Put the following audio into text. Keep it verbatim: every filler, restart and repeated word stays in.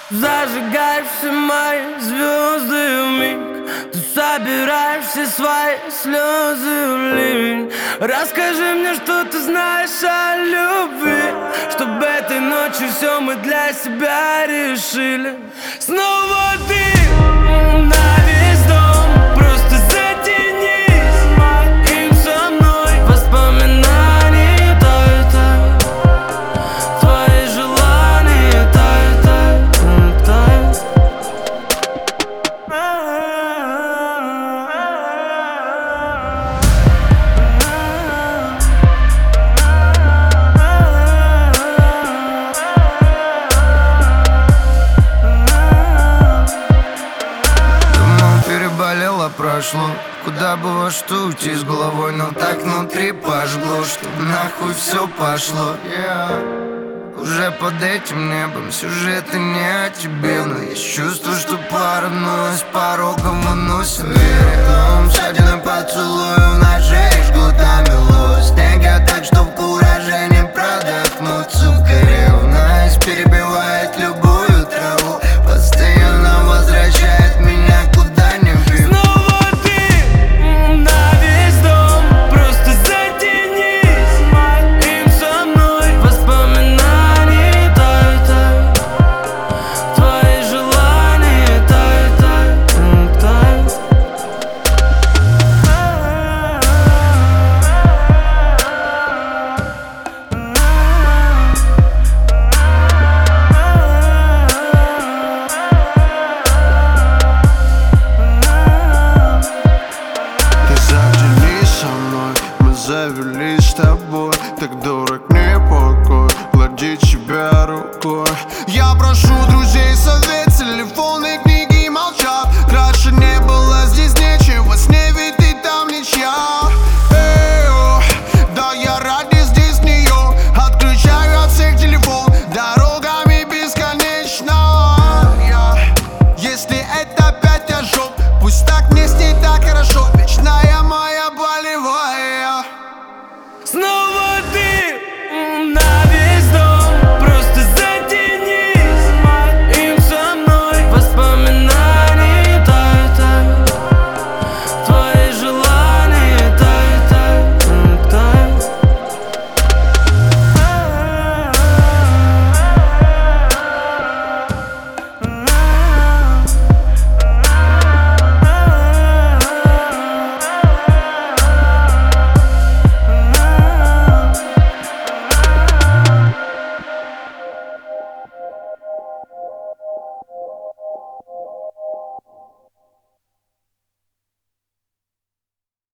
Зажигаешь все мои звезды вмиг. Ты собираешь все свои слезы в ливень. Расскажи мне, что ты знаешь о любви, чтобы этой ночью все мы для себя решили. Снова ты на весь дом, просто затянись им со мной. Воспоминания тают, тают, твои желания тают, тают, тают. Думал, переболело, прошло. Куда было что уйти с головой, но так внутри пожгло, что нахуй все пошло. Yeah. Уже под этим небом сюжеты не о тебе, но есть чувство, что пара вновь с порогом выносит дверь. Дом, ссадины, поцелуи, ножей, жгут намело. Снега так, что в кураже не продохнуть. Сука, ревность перебивает любую траву, постоянно возвращает меня куда не бью. Снова ты на весь дом, просто затянись им со мной. Воспоминания тают, тают, твои желания тают, тают, тают. Ты затяни со мной, мы завелись с тобой. Так дорог мне покой, гладить тебя рукой. Я прошу друзей.